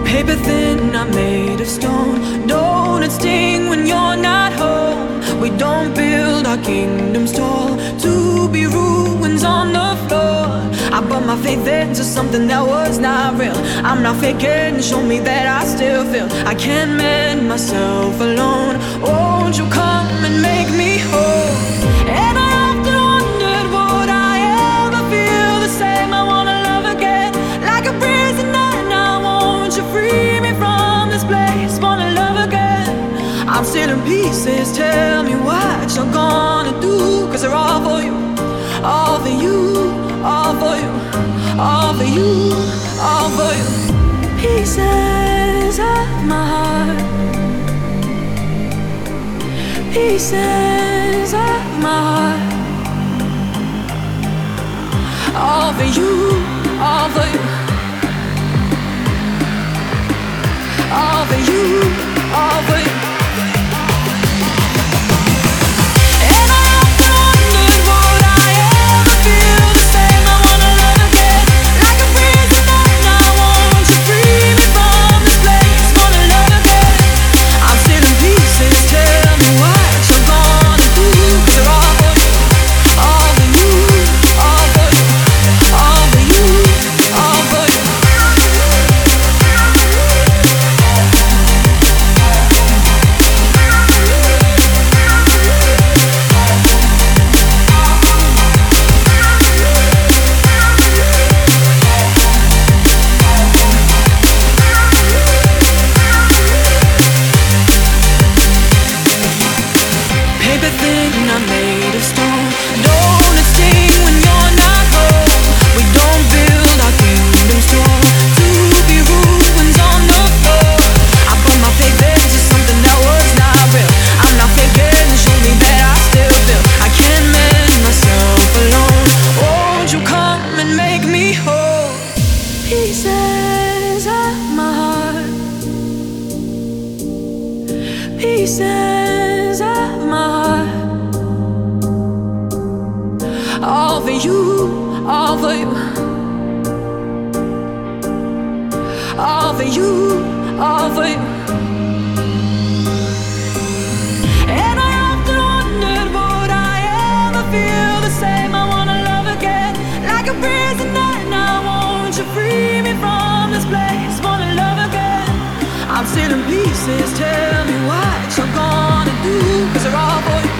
Paper thin, I'm made of stone. Don't it sting when you're not home? We don't build our kingdoms tall to be ruins on the floor. I put my faith into something that was not real. I'm not faking, show me that I still feel. I can't mend myself alone. Won't you come and make me whole? And I often wondered, would I ever feel the same? I wanna love again, like a prisoner. Now won't you free me from this place? Wanna love again. I'm still in pieces, tell me what you're gonna do. Cause they're all for you, all for you, all for you, all for you, all for you. Pieces of my heart, pieces of my heart. All for you, all for you, all for you, all for you. I'm made of stone. Don't it sting when you're not home? We don't build our kingdoms tall to be ruins on the floor. I put my faith into something that was not real. I'm not faking, show me that I still feel. I can't mend myself alone. Won't you come and make me whole? Pieces of my heart, pieces of my heart. All for you, all for you, all for you, all for you. And I often wondered, would I ever feel the same? I wanna love again, like a prisoner. Now won't you free me from this place? Wanna love again. I'm still in pieces, tell me what you're gonna do. Cause they're all for you,